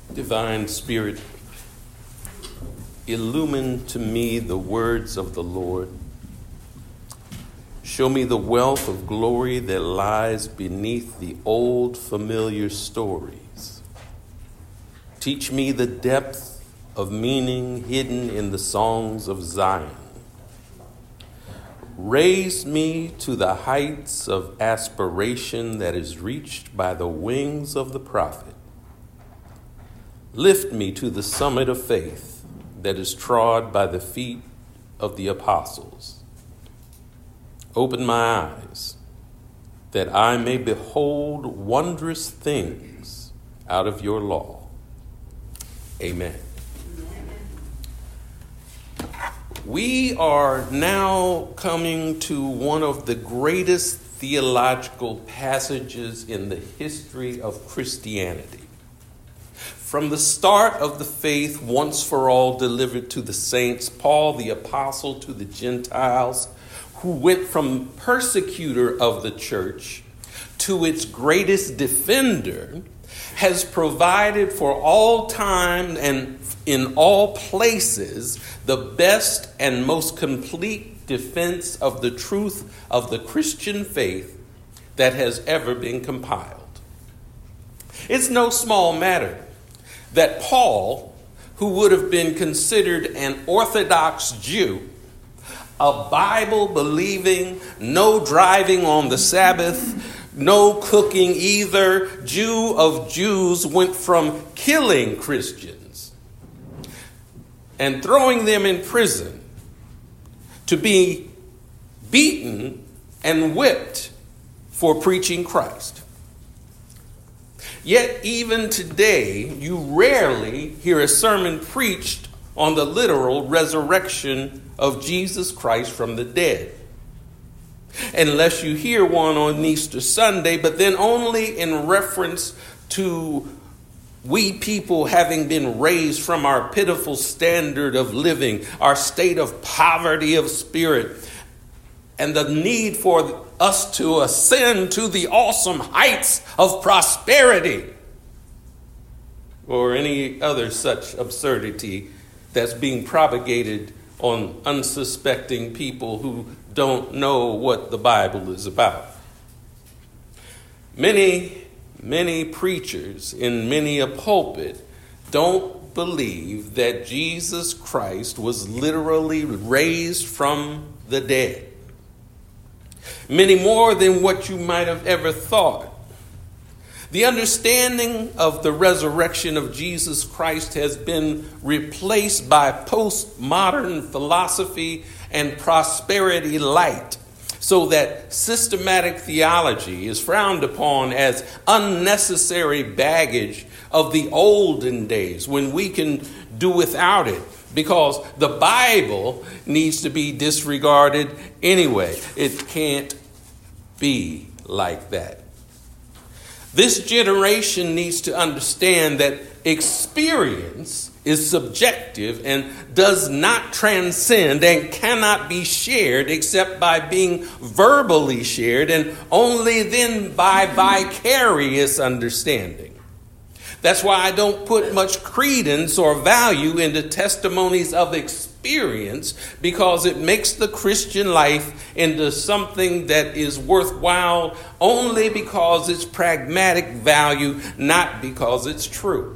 Divine Spirit, illumine to me the words of the Lord. Show me the wealth of glory that lies beneath the old familiar stories. Teach me the depth of meaning hidden in the songs of Zion. Raise me to the heights of aspiration that is reached by the wings of the prophet. Lift me to the summit of faith that is trod by the feet of the apostles. Open my eyes that I may behold wondrous things out of your law. Amen. We are now coming to one of the greatest theological passages in the history of Christianity. From the start of the faith, once for all delivered to the saints, Paul the apostle to the Gentiles, who went from persecutor of the church to its greatest defender, has provided for all time and in all places the best and most complete defense of the truth of the Christian faith that has ever been compiled. It's no small matter that Paul, who would have been considered an Orthodox Jew, a Bible-believing, no driving on the Sabbath, no cooking either, Jew of Jews, went from killing Christians and throwing them in prison to be beaten and whipped for preaching Christ. Yet even today, you rarely hear a sermon preached on the literal resurrection of Jesus Christ from the dead. Unless you hear one on Easter Sunday, but then only in reference to we people having been raised from our pitiful standard of living, our state of poverty of spirit, and the need for us to ascend to the awesome heights of prosperity, or any other such absurdity that's being propagated on unsuspecting people who don't know what the Bible is about. Many preachers in many a pulpit don't believe that Jesus Christ was literally raised from the dead. Many more than what you might have ever thought. The understanding of the resurrection of Jesus Christ has been replaced by postmodern philosophy and prosperity light, so that systematic theology is frowned upon as unnecessary baggage of the olden days when we can do without it, because the Bible needs to be disregarded anyway. It can't be like that. This generation needs to understand that experience is subjective and does not transcend and cannot be shared except by being verbally shared, and only then by vicarious understanding. That's why I don't put much credence or value into testimonies of experience, because it makes the Christian life into something that is worthwhile only because it's pragmatic value, not because it's true.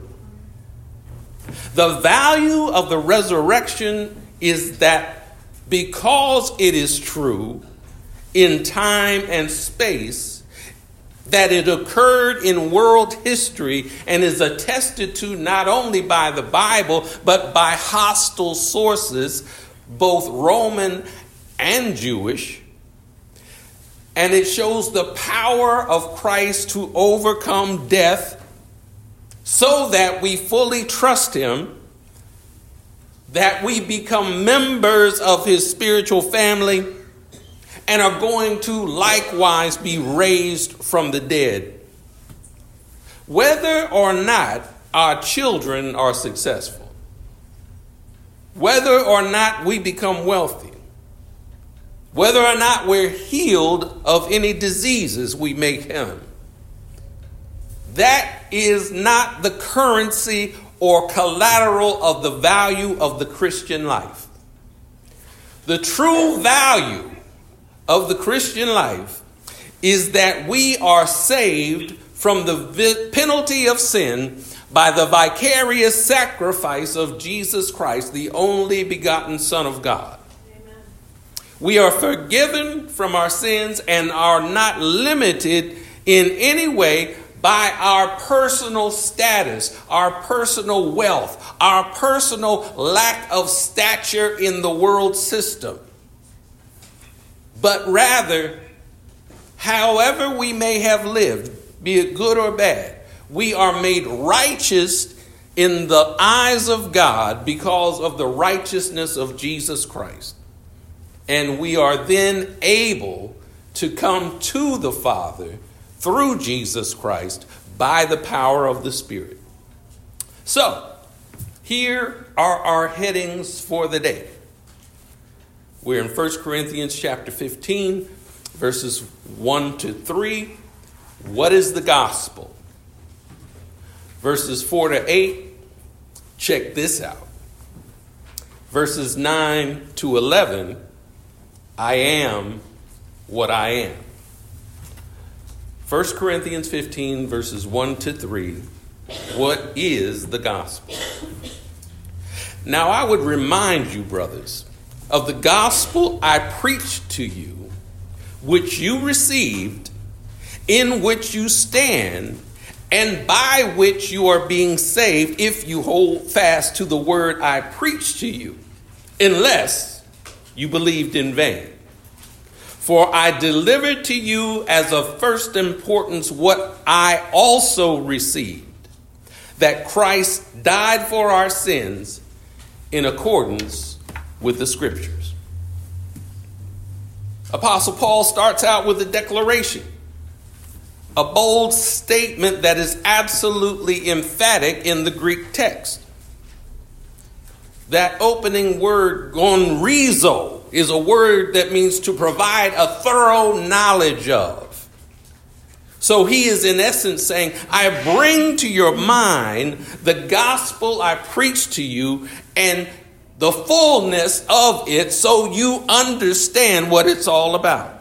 The value of the resurrection is that because it is true in time and space, that it occurred in world history and is attested to not only by the Bible, but by hostile sources, both Roman and Jewish. And it shows the power of Christ to overcome death so that we fully trust him, that we become members of his spiritual family, and are going to likewise be raised from the dead. Whether or not our children are successful, whether or not we become wealthy, whether or not we're healed of any diseases we may have, that is not the currency or collateral of the value of the Christian life. The true value of the Christian life is that we are saved from the penalty of sin by the vicarious sacrifice of Jesus Christ, the only begotten Son of God. Amen. We are forgiven from our sins and are not limited in any way by our personal status, our personal wealth, our personal lack of stature in the world system. But rather, however we may have lived, be it good or bad, we are made righteous in the eyes of God because of the righteousness of Jesus Christ. And we are then able to come to the Father through Jesus Christ by the power of the Spirit. So, here are our headings for the day. We're in 1 Corinthians chapter 15, verses 1 to 3. What is the gospel? Verses 4 to 8. Check this out. Verses 9 to 11. I am what I am. 1 Corinthians 15, verses 1 to 3. What is the gospel? Now I would remind you, brothers, of the gospel I preached to you, which you received, in which you stand, and by which you are being saved, if you hold fast to the word I preached to you, unless you believed in vain. For I delivered to you as of first importance what I also received, that Christ died for our sins in accordance with the Scriptures. Apostle Paul starts out with a declaration, a bold statement that is absolutely emphatic in the Greek text. That opening word, gonrizo, is a word that means to provide a thorough knowledge of. So he is in essence saying, I bring to your mind the gospel I preached to you and the fullness of it so you understand what it's all about.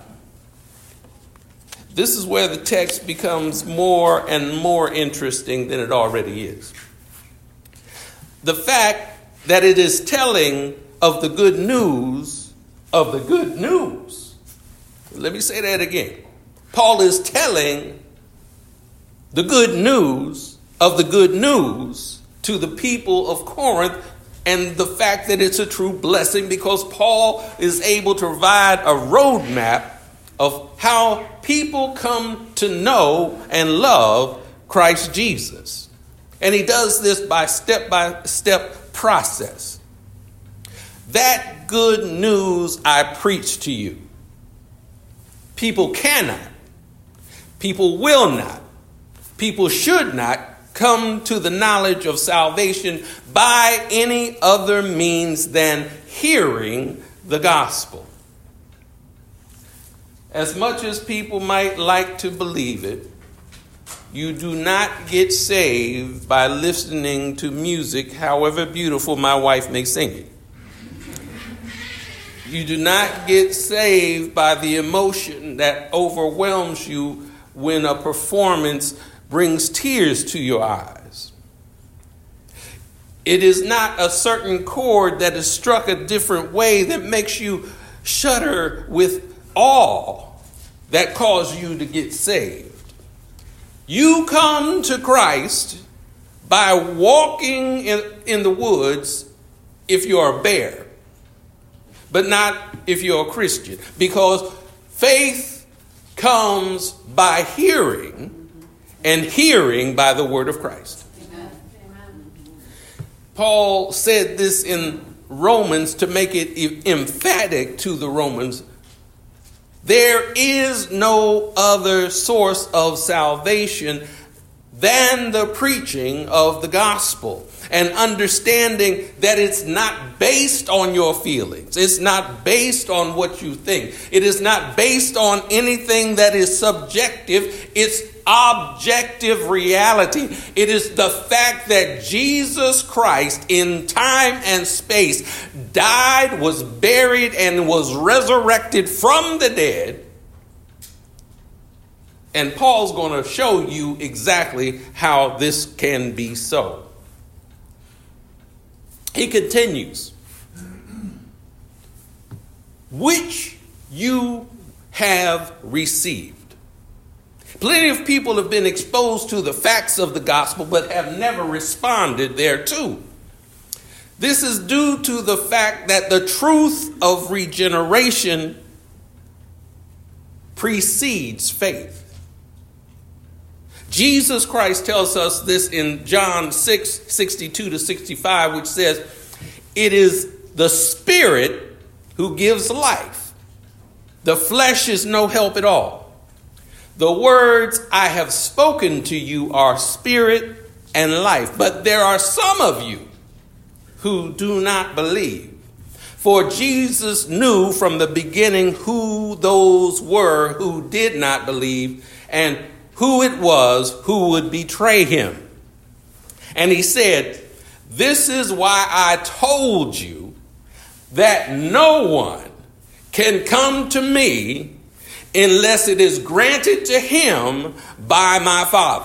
This is where the text becomes more and more interesting than it already is. The fact that it is telling of the good news of the good news. Let me say that again. Paul is telling the good news of the good news to the people of Corinth, and the fact that it's a true blessing because Paul is able to provide a roadmap of how people come to know and love Christ Jesus. And he does this by step process. That good news I preach to you. People cannot, people will not, people should not come to the knowledge of salvation by any other means than hearing the gospel. As much as people might like to believe it, you do not get saved by listening to music, however beautiful my wife may sing it. You do not get saved by the emotion that overwhelms you when a performance brings tears to your eyes. It is not a certain chord that is struck a different way that makes you shudder with awe that causes you to get saved. You come to Christ by walking in the woods if you're a bear, but not if you're a Christian, because faith comes by hearing, and hearing by the word of Christ. Amen. Paul said this in Romans to make it emphatic to the Romans. There is no other source of salvation than the preaching of the gospel, and understanding that it's not based on your feelings. It's not based on what you think. It is not based on anything that is subjective. It's objective reality. It is the fact that Jesus Christ in time and space died, was buried, and was resurrected from the dead. And Paul's going to show you exactly how this can be so. He continues, which you have received. Plenty of people have been exposed to the facts of the gospel, but have never responded thereto. This is due to the fact that the truth of regeneration precedes faith. Jesus Christ tells us this in John 6:62-65, which says, it is the Spirit who gives life. The flesh is no help at all. The words I have spoken to you are spirit and life. But there are some of you who do not believe. For Jesus knew from the beginning who those were who did not believe and who it was who would betray him. And he said, this is why I told you that no one can come to me unless it is granted to him by my Father.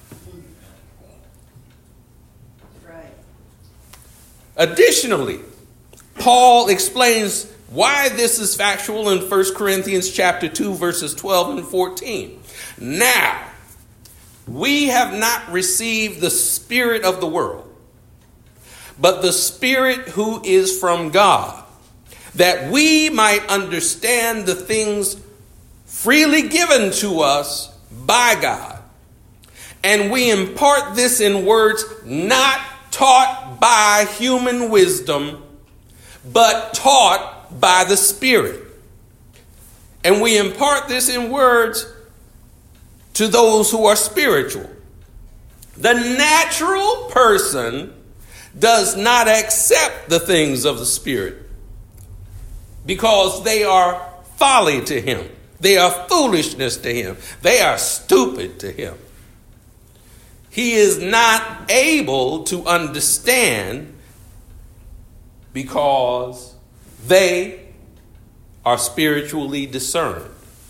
Right. Additionally, Paul explains why this is factual in 1 Corinthians chapter 2, verses 12 and 14. Now, we have not received the spirit of the world, but the Spirit who is from God, that we might understand the things freely given to us by God. And we impart this in words not taught by human wisdom, but taught by the Spirit. And we impart this in words to those who are spiritual. The natural person does not accept the things of the Spirit because they are folly to him. They are foolishness to him. They are stupid to him. He is not able to understand because they are spiritually discerned.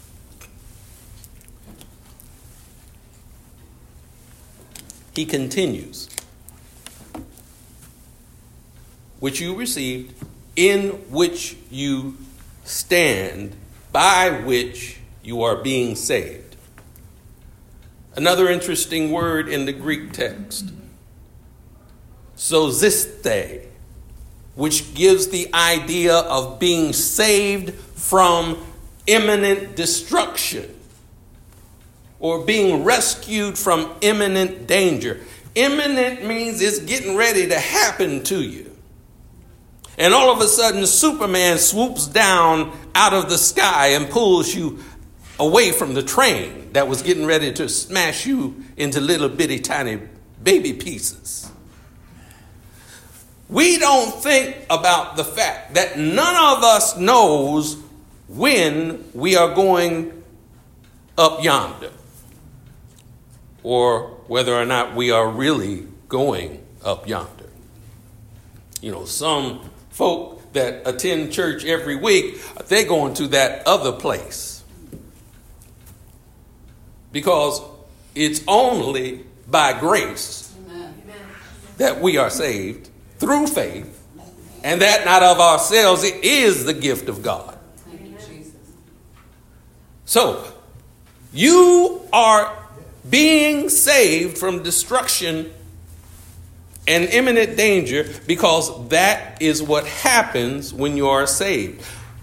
He continues, which you received, in which you stand, by which you are being saved. Another interesting word in the Greek text, soziste, which gives the idea of being saved from imminent destruction or being rescued from imminent danger. Imminent means it's getting ready to happen to you. And all of a sudden, Superman swoops down out of the sky and pulls you away from the train that was getting ready to smash you into little bitty tiny baby pieces. We don't think about the fact that none of us knows when we are going up yonder, or whether or not we are really going up yonder. You know, some folk that attend church every week, they're going to that other place. Because it's only by grace that we are saved through faith, and that not of ourselves. It is the gift of God. Thank you, Jesus. So, you are being saved from destruction and imminent danger because that is what happens when you are saved.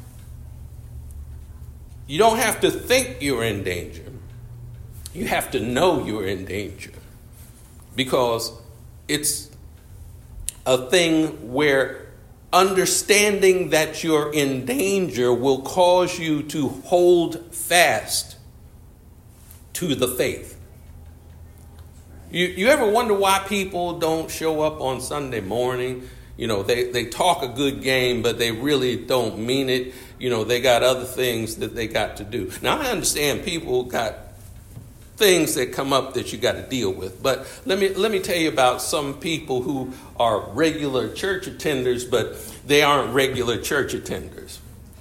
You don't have to think you're in danger. You have to know you're in danger, because it's a thing where understanding that you're in danger will cause you to hold fast to the faith. You ever wonder why people don't show up on Sunday morning? You know, they talk a good game, but they really don't mean it. You know, they got other things that they got to do. Now, I understand people got things that come up that you got to deal with. But let me tell you about some people who are regular church attenders, but they aren't regular church attenders.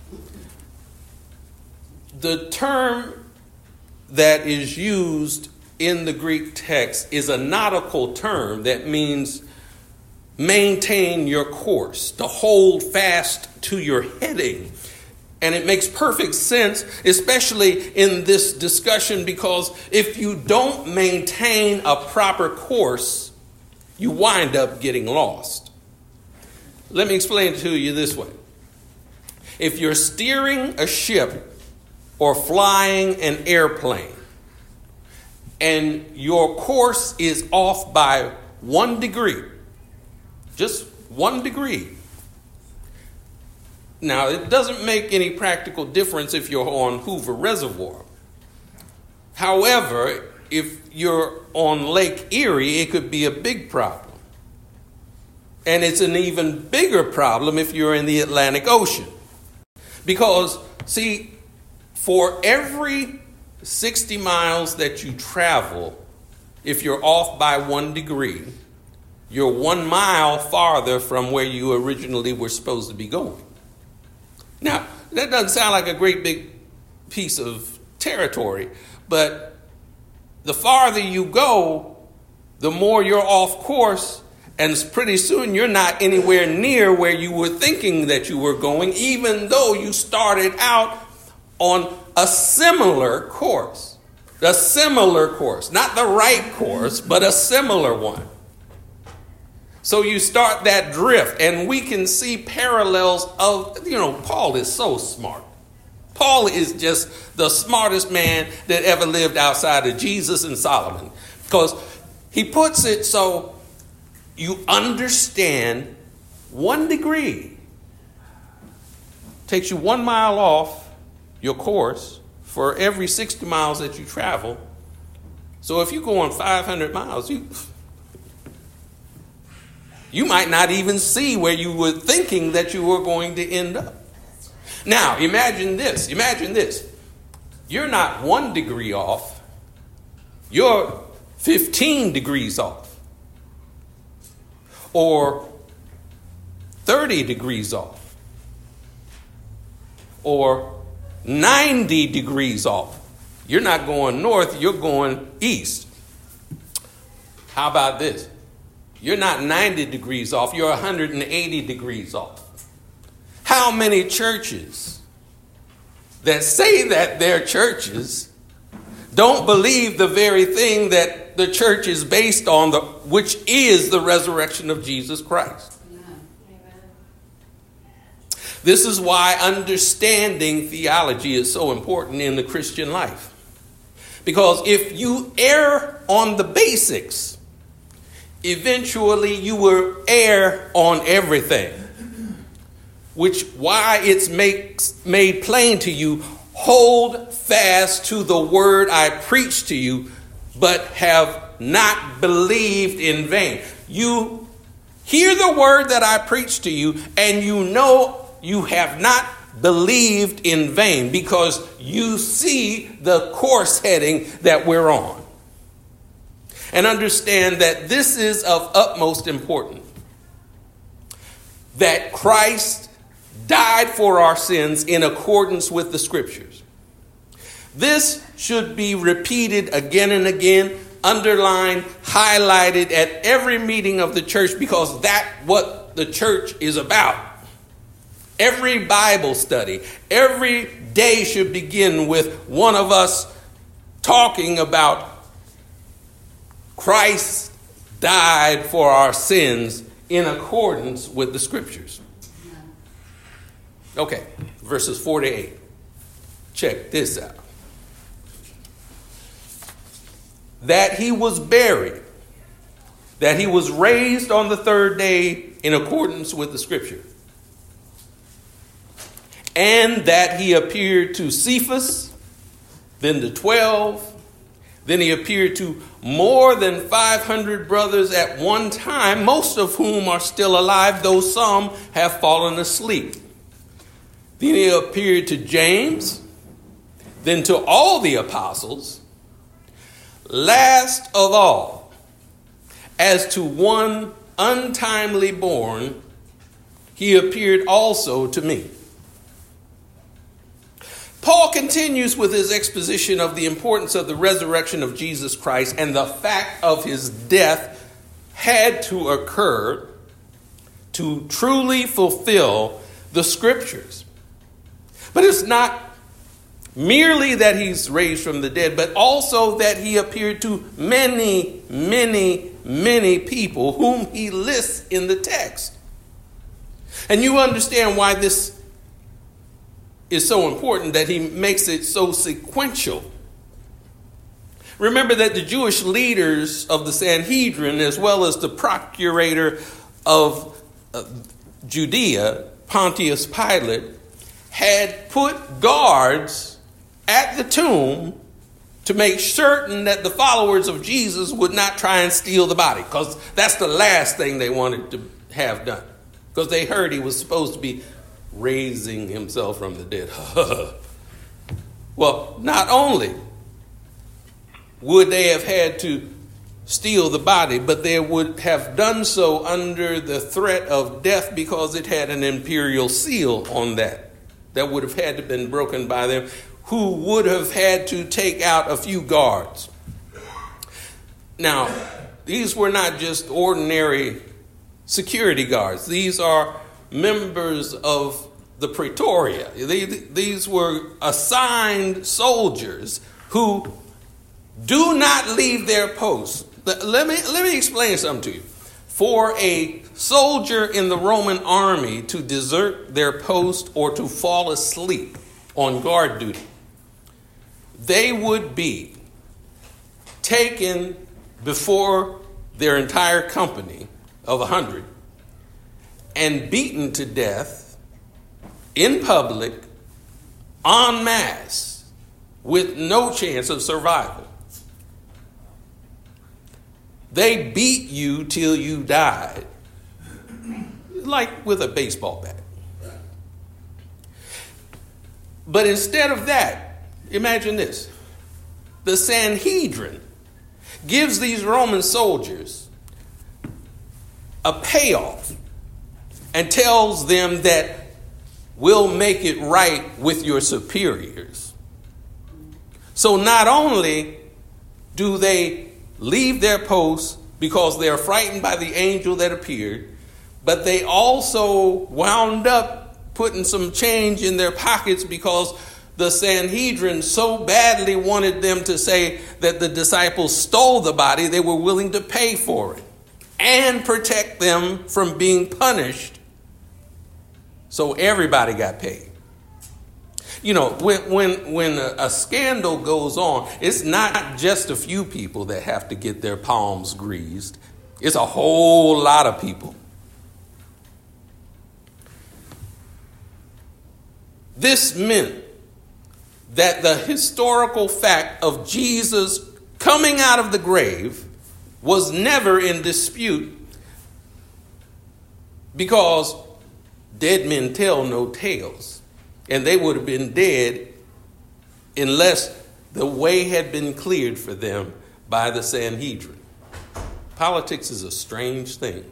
The term that is used in the Greek text is a nautical term that means maintain your course, to hold fast to your heading. And it makes perfect sense, especially in this discussion, because if you don't maintain a proper course, you wind up getting lost. Let me explain it to you this way. If you're steering a ship or flying an airplane, and your course is off by 1 degree, just 1 degree. Now, it doesn't make any practical difference if you're on Hoover Reservoir. However, if you're on Lake Erie, it could be a big problem. And it's an even bigger problem if you're in the Atlantic Ocean. Because, see, for every 60 miles that you travel, if you're off by 1 degree, you're 1 mile farther from where you originally were supposed to be going. Now, that doesn't sound like a great big piece of territory, but the farther you go, the more you're off course, and pretty soon you're not anywhere near where you were thinking that you were going, even though you started out on a similar course. A similar course. Not the right course, but a similar one. So you start that drift, and we can see parallels of, Paul is so smart. Paul is just the smartest man that ever lived outside of Jesus and Solomon. Because he puts it so you understand 1 degree takes you 1 mile off your course for every 60 miles that you travel. So if you go on 500 miles, you might not even see where you were thinking that you were going to end up. Now, imagine this. You're not 1 degree off. You're 15 degrees off. Or 30 degrees off. Or 90 degrees off. You're not going north, you're going east. How about this? You're not 90 degrees off, you're 180 degrees off. How many churches that say that they're churches don't believe the very thing that the church is based on, which is the resurrection of Jesus Christ? This is why understanding theology is so important in the Christian life. Because if you err on the basics, eventually you will err on everything. Which why it's made plain to you, hold fast to the word I preach to you, but have not believed in vain. You hear the word that I preach to you, and you know you have not believed in vain, because you see the course heading that we're on. And understand that this is of utmost importance. That Christ died for our sins in accordance with the scriptures. This should be repeated again and again, underlined, highlighted at every meeting of the church, because that's what the church is about. Every Bible study, every day should begin with one of us talking about Christ died for our sins in accordance with the scriptures. Okay, verses 4 to 8. Check this out. That he was buried, that he was raised on the 3rd day in accordance with the scripture, and that he appeared to Cephas, then to 12, Then he appeared to more than 500 brothers at one time, most of whom are still alive, though some have fallen asleep. Then he appeared to James, then to all the apostles. Last of all, as to one untimely born, he appeared also to me. Paul continues with his exposition of the importance of the resurrection of Jesus Christ and the fact of his death had to occur to truly fulfill the scriptures. But it's not merely that he's raised from the dead, but also that he appeared to many, many, many people whom he lists in the text. And you understand why this is so important, that he makes it so sequential. Remember that the Jewish leaders of the Sanhedrin, as well as the procurator of Judea, Pontius Pilate, had put guards at the tomb to make certain that the followers of Jesus would not try and steal the body, because that's the last thing they wanted to have done, because they heard he was supposed to be raising himself from the dead. Well, not only would they have had to steal the body, but they would have done so under the threat of death, because it had an imperial seal on that would have had to have been broken by them, who would have had to take out a few guards. Now, these were not just ordinary security guards. These are members of the Praetoria. These were assigned soldiers who do not leave their posts. Let me explain something to you. For a soldier in the Roman army to desert their post or to fall asleep on guard duty, they would be taken before their entire company of 100 and beaten to death in public, en masse, with no chance of survival. They beat you till you died, like with a baseball bat. But instead of that, imagine this. The Sanhedrin gives these Roman soldiers a payoff and tells them that we'll make it right with your superiors. So not only do they leave their posts because they are frightened by the angel that appeared, but they also wound up putting some change in their pockets, because the Sanhedrin so badly wanted them to say that the disciples stole the body, they were willing to pay for it and protect them from being punished. So everybody got paid. You know, when a scandal goes on, it's not just a few people that have to get their palms greased. It's a whole lot of people. This meant that the historical fact of Jesus coming out of the grave was never in dispute, because dead men tell no tales. And they would have been dead unless the way had been cleared for them by the Sanhedrin. Politics is a strange thing.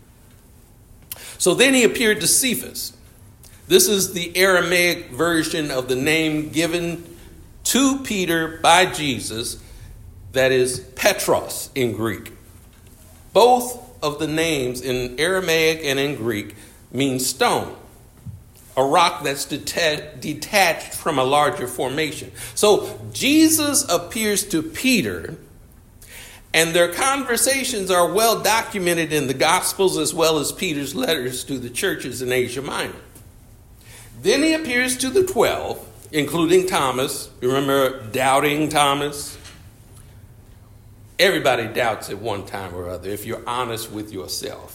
So then he appeared to Cephas. This is the Aramaic version of the name given to Peter by Jesus, that is Petros in Greek. Both of the names in Aramaic and in Greek mean stone, a rock that's detached from a larger formation. So Jesus appears to Peter, and their conversations are well documented in the Gospels as well as Peter's letters to the churches in Asia Minor. Then he appears to the 12, including Thomas. Remember doubting Thomas? Everybody doubts at one time or other, if you're honest with yourself.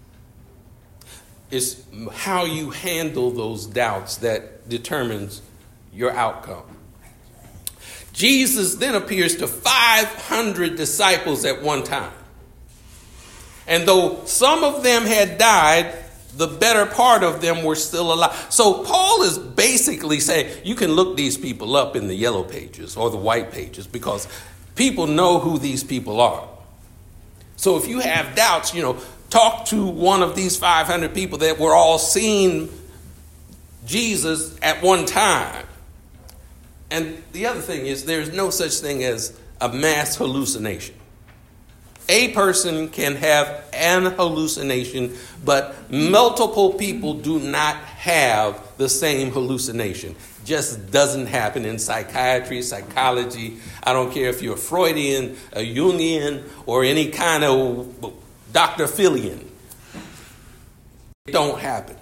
It's how you handle those doubts that determines your outcome. Jesus then appears to 500 disciples at one time. And though some of them had died, the better part of them were still alive. So Paul is basically saying you can look these people up in the yellow pages or the white pages because people know who these people are. So if you have doubts, talk to one of these 500 people that were all seeing Jesus at one time. And the other thing is there's no such thing as a mass hallucination. A person can have an hallucination, but multiple people do not have the same hallucination. Just doesn't happen in psychiatry, psychology. I don't care if you're a Freudian, a Jungian, or any kind of Dr. Philian. It don't happen.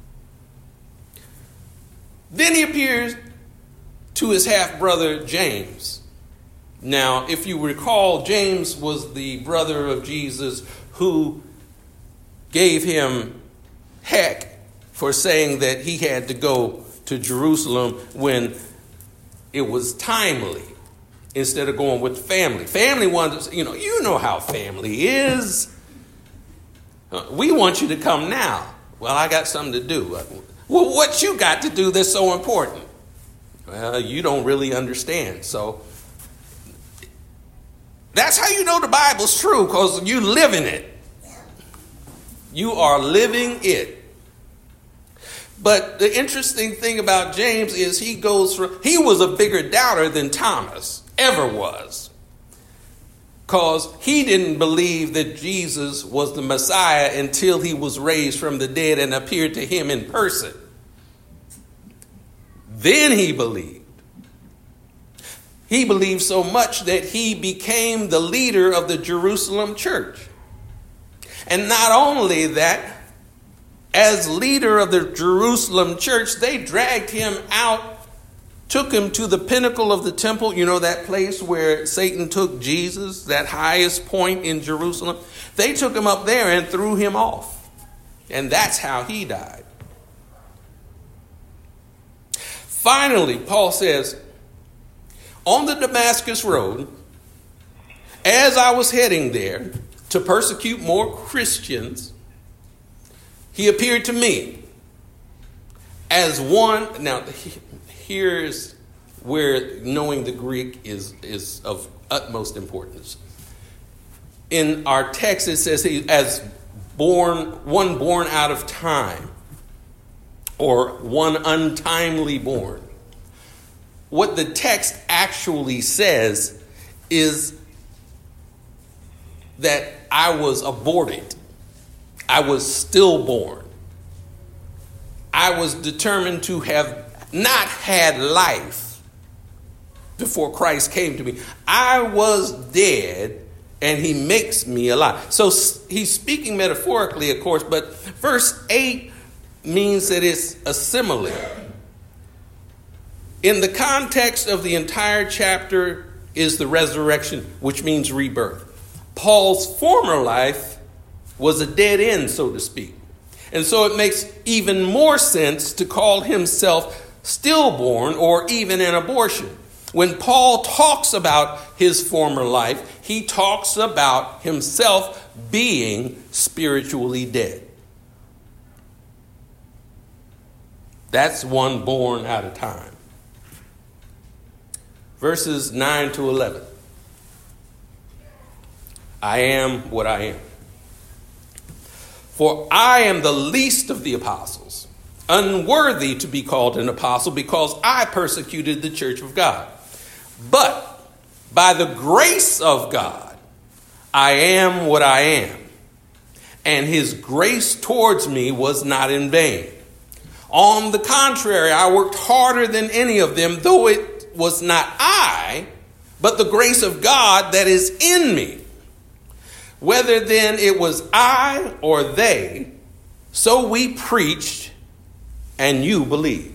Then he appears to his half-brother James. Now, if you recall, James was the brother of Jesus who gave him heck for saying that he had to go to Jerusalem when it was timely instead of going with family. Family wanted, you know how family is. We want you to come now. Well, I got something to do. Well, what you got to do that's so important? Well, you don't really understand. So that's how you know the Bible's true, because you live in it. You are living it. But the interesting thing about James is he was a bigger doubter than Thomas ever was. Because he didn't believe that Jesus was the Messiah until he was raised from the dead and appeared to him in person. Then he believed. He believed so much that he became the leader of the Jerusalem church. And not only that, as leader of the Jerusalem church, they dragged him out, took him to the pinnacle of the temple, that place where Satan took Jesus, that highest point in Jerusalem. They took him up there and threw him off. And that's how he died. Finally, Paul says, on the Damascus Road, as I was heading there to persecute more Christians, he appeared to me as one. Now, here's where knowing the Greek is of utmost importance. In our text, it says he as one born out of time, or one untimely born. What the text actually says is that I was aborted. I was stillborn. I was determined to have not had life before Christ came to me. I was dead, and he makes me alive. So he's speaking metaphorically, of course, but verse 8 means that it's a simile. In the context of the entire chapter is the resurrection, which means rebirth. Paul's former life was a dead end, so to speak. And so it makes even more sense to call himself stillborn or even an abortion. When Paul talks about his former life, he talks about himself being spiritually dead. That's one born out of time. Verses 9 to 11. I am what I am. For I am the least of the apostles, unworthy to be called an apostle because I persecuted the church of God. But by the grace of God, I am what I am. And his grace towards me was not in vain. On the contrary, I worked harder than any of them, though it was not I, but the grace of God that is in me. Whether then it was I or they, so we preached and you believed.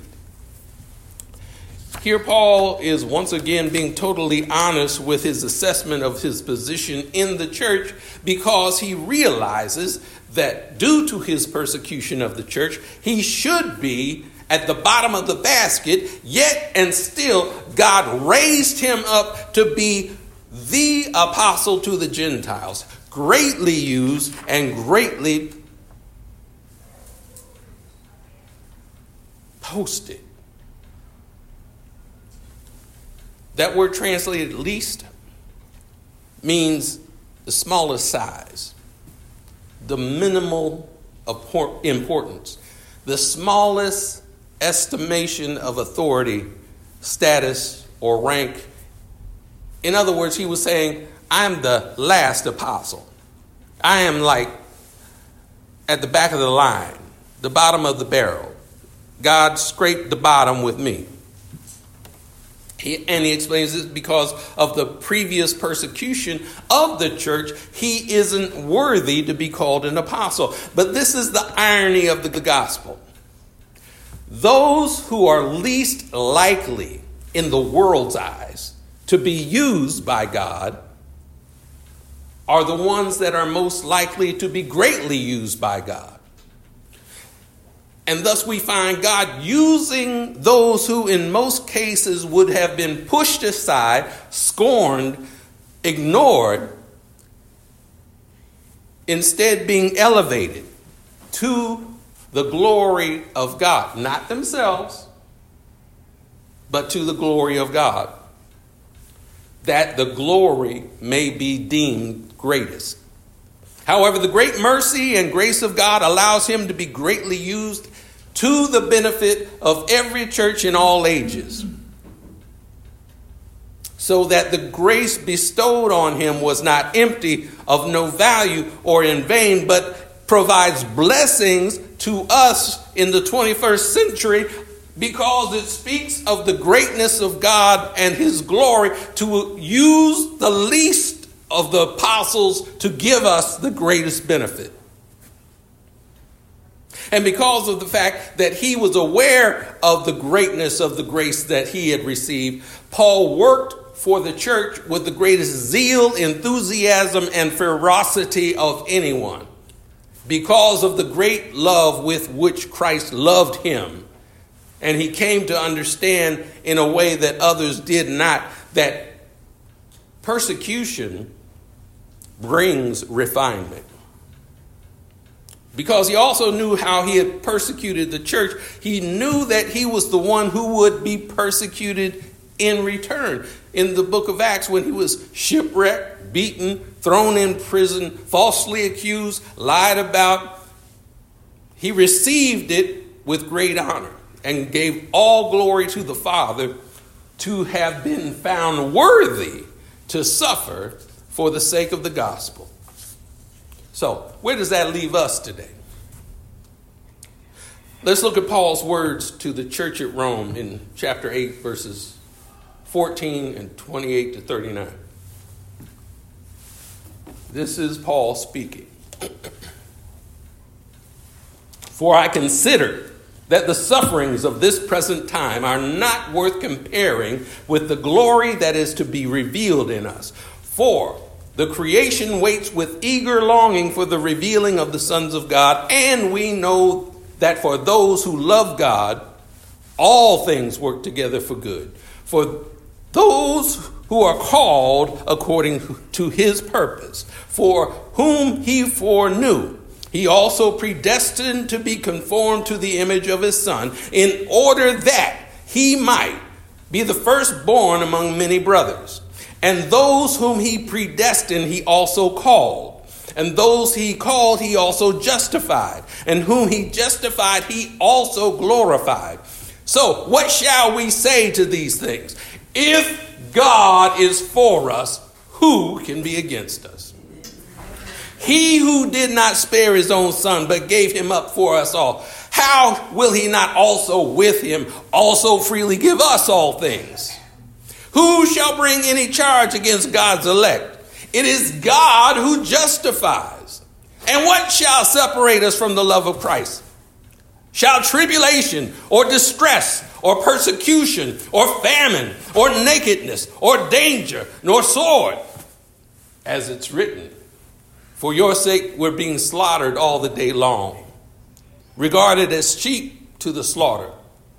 Here Paul is once again being totally honest with his assessment of his position in the church, because he realizes that due to his persecution of the church, he should be at the bottom of the basket, yet and still God raised him up to be the apostle to the Gentiles, greatly used and greatly posted. That word translated least means the smallest size, the minimal importance, the smallest estimation of authority, status, or rank. In other words, he was saying, I'm the last apostle. I am like at the back of the line, the bottom of the barrel. God scraped the bottom with me. And he explains this because of the previous persecution of the church. He isn't worthy to be called an apostle. But this is the irony of the gospel. Those who are least likely in the world's eyes to be used by God are the ones that are most likely to be greatly used by God. And thus we find God using those who in most cases would have been pushed aside, scorned, ignored, instead being elevated to the glory of God. Not themselves, but to the glory of God. That the glory may be deemed greatest. However, the great mercy and grace of God allows him to be greatly used to the benefit of every church in all ages, so that the grace bestowed on him was not empty, of no value, or in vain, but provides blessings to us in the 21st century because it speaks of the greatness of God and his glory to use the least of the apostles to give us the greatest benefit. And because of the fact that he was aware of the greatness of the grace that he had received, Paul worked for the church with the greatest zeal, enthusiasm, and ferocity of anyone, because of the great love with which Christ loved him. And he came to understand in a way that others did not, that persecution brings refinement. Because he also knew how he had persecuted the church, he knew that he was the one who would be persecuted in return. In the book of Acts, when he was shipwrecked, beaten, thrown in prison, falsely accused, lied about, he received it with great honor and gave all glory to the Father to have been found worthy to suffer for the sake of the gospel. So, where does that leave us today? Let's look at Paul's words to the church at Rome in chapter 8, verses 14 and 28 to 39. This is Paul speaking. For I consider that the sufferings of this present time are not worth comparing with the glory that is to be revealed in us. For the creation waits with eager longing for the revealing of the sons of God, and we know that for those who love God, all things work together for good. For those who are called according to his purpose, for whom he foreknew, he also predestined to be conformed to the image of his Son, in order that he might be the firstborn among many brothers. And those whom he predestined, he also called. And those he called, he also justified. And whom he justified, he also glorified. So what shall we say to these things? If God is for us, who can be against us? He who did not spare his own Son, but gave him up for us all, how will he not also with him also freely give us all things? Who shall bring any charge against God's elect? It is God who justifies. And what shall separate us from the love of Christ? Shall tribulation or distress or persecution or famine or nakedness or danger nor sword? As it's written, for your sake we're being slaughtered all the day long, regarded as sheep to the slaughter.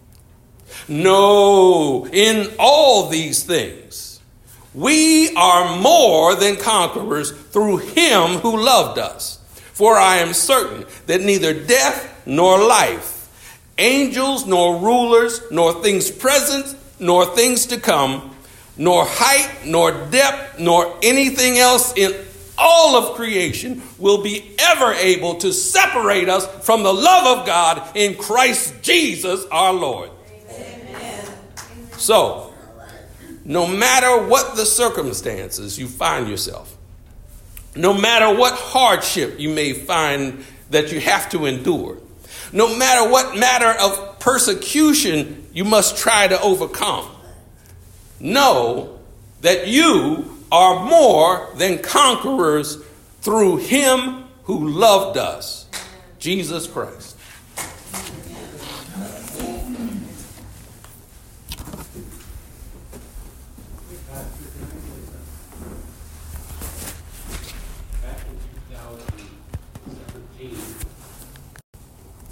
No, in all these things, we are more than conquerors through him who loved us. For I am certain that neither death nor life, angels nor rulers, nor things present, nor things to come, nor height, nor depth, nor anything else in all of creation will be ever able to separate us from the love of God in Christ Jesus our Lord. Amen. So, no matter what the circumstances you find yourself, no matter what hardship you may find that you have to endure, no matter what matter of persecution you must try to overcome, know that you are more than conquerors through him who loved us, Jesus Christ.